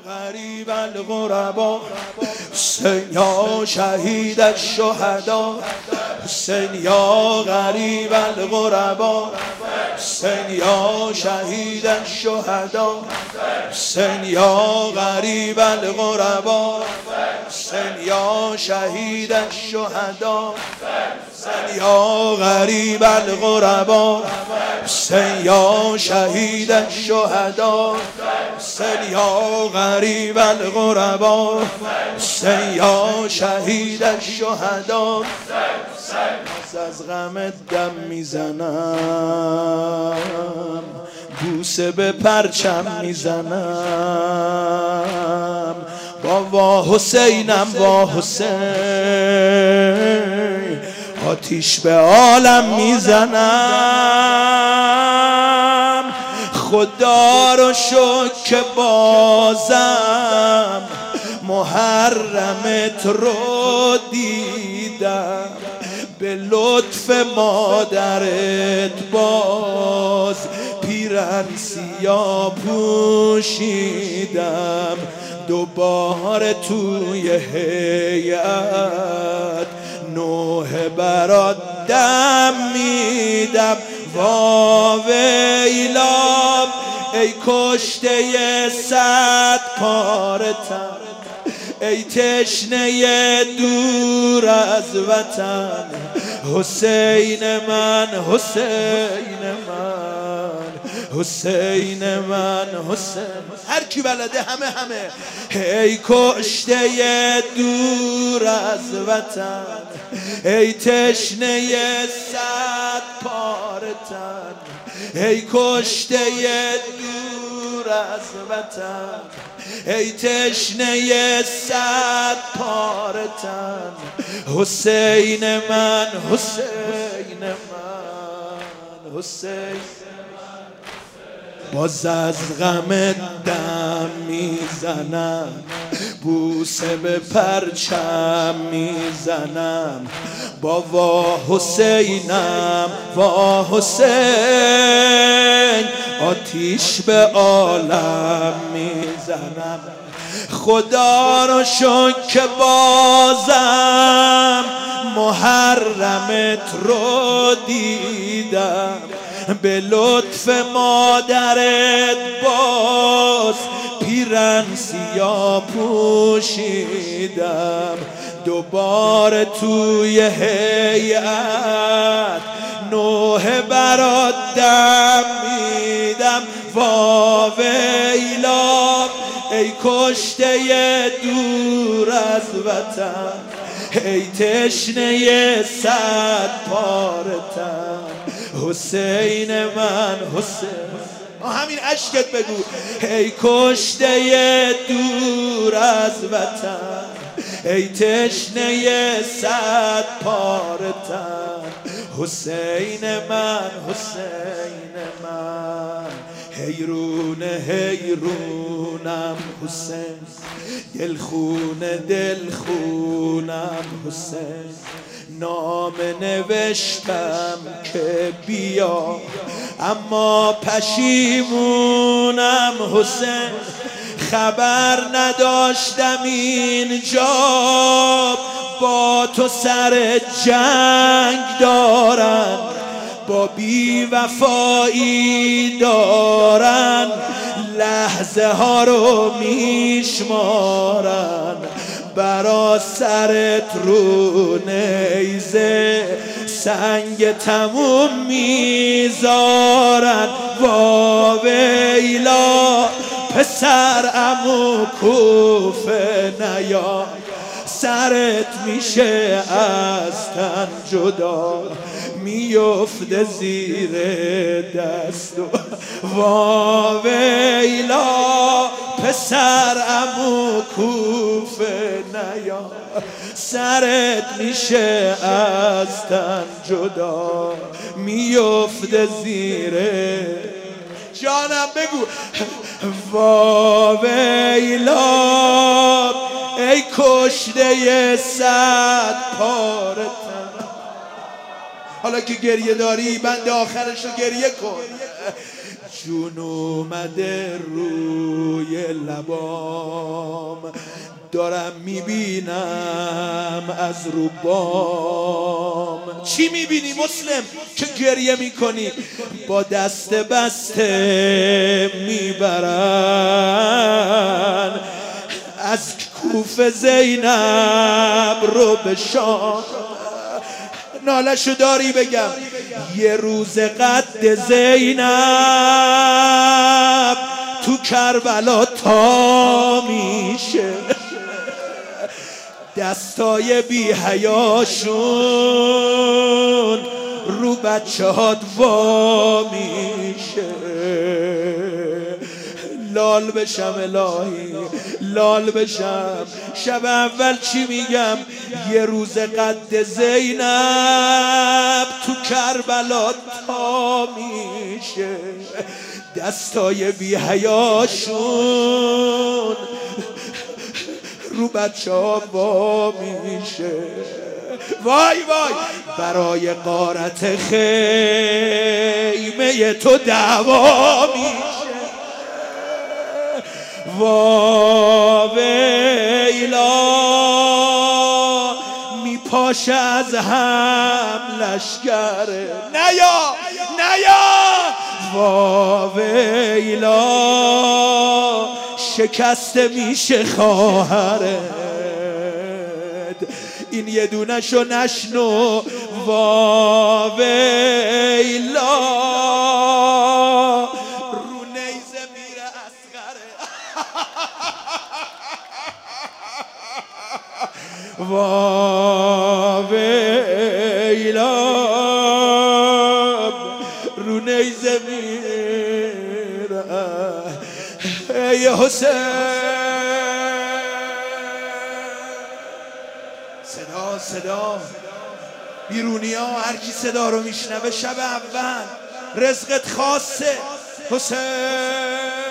غریب الغربا حسین یا شهید الشهدا حسین یا غریب الغربا حسین یا شهید الشهدا حسین یا غریب الغربا حسین یا شهید الشهدا حسین یا غریب الغربا حسین یا شهید الشهدا حسین یا غریب الغربا حسین یا شهید الشهدا از غم دم میزنم بوسه به پرچم میزنم با وا حسینم وا حسین آتیش به عالم میزنم خدا رو شکر که بازم محرمت رو دیدم به لطف مادرت باز پیرن سیاه پوشیدم دوباره توی هیئت نوحه برات دم میدم وا ویلا ای کشته 100 پاره تن ای تشنه دور از وطن حسین من حسین من حسین من حسین هر کی بلده همه ای کشته دور از وطن ای تشنه 100 پاره تن ای کشته دور از وطن ای تشنه 100 پاره تن حسین من حسین من حسین باز از غم دم میزنم بوسه به پرچم میزنم با وا حسینم وا حسین آتیش به عالم میزنم خدا رو شکر که بازم محرمت رو دیدم به لطف مادرت باز پیرن سیاه پوشیدم دوباره توی هیئت نوحه برات دم میدم وا ویلا ای کشته دور از وطن ای تشنه 100 پاره تن حسین من حسین همین عشقت بگو ای کشته دور از وطن ای تشنه 100 پاره تن حسین من حسین من حیرونم حسین دلخونم حسین نامه نوشتم که بیا اما پشیمونم حسین خبر نداشتم اینجا با تو سر جنگ دارن با بی وفایی دارن لحظه ها رو میشمارن برا سرت رو نیزه سنگ تموم میذارن وا ویلا پسر عمو کوفه نیا سرت میشه از تن جدا میفته زیر دست وا ویلا پسر عمو کوفه نیا سرت میشه از تن جدا میفته زیر جانم بگو وا ویلا ای کشته 100 پاره تن حالا که گریه داری بند آخرشو گریه کن جون اومده روی لبام، دارم میبینم از رو بام. چی میبینی مسلم که گریه میکنی؟ با دست بسته میبرن از کوفه زینب رو به شام. نالشو داری بگم؟ یه روز قد زینب تو کربلا تا میشه، دستای بی حیاشون رو بچه هات وا میشه. لال بشم الهی، لال بشم. شب اول چی میگم؟ یه روز قد زینب تو کربلا تا میشه، دستای بی حیاشون رو بچه ها با میشه. وای وای برای غارت خیمه تو دعوا میشه. واویلا میپاشه از هم لشکره. نیا نیا واویلا شکسته میشه خواهرت. این یه دونه شو نشنو واویلا رو نیزه میره اصغره. واویلا رو نیزه میره. ای حسین صدا صدا بیرونی ها، هر کی صدا رو میشنوه شب اول رزقت خاصه. حسین